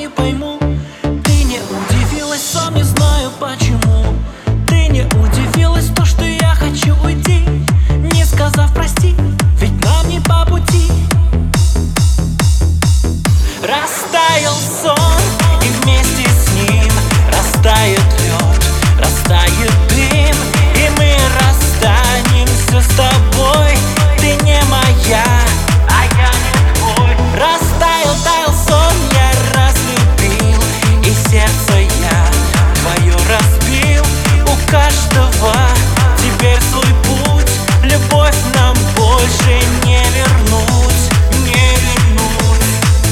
пойму. Ты не удивилась, сам не знаю почему. Ты не удивилась, то, что я хочу уйти, не сказав прости, ведь нам не по пути. Растаял сон, и вместе с ним растает лед, растает дым, и мы расстанемся с тобой. Ты не моя, а я не твой. Растаял, таял сон, я разлюбил, и сердце я твое разбил. У каждого теперь свой путь, любовь нам больше не вернуть, не вернуть.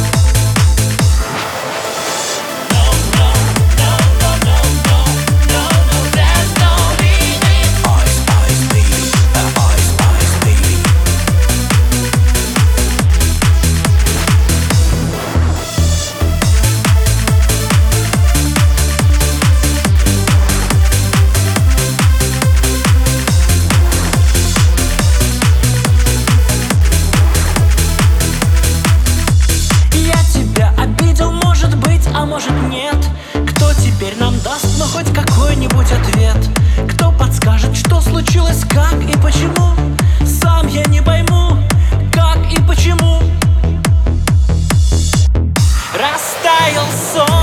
А может нет? Кто теперь нам даст, но хоть какой-нибудь ответ? Кто подскажет, что случилось, как и почему? Сам я не пойму, как и почему. Растаял сон.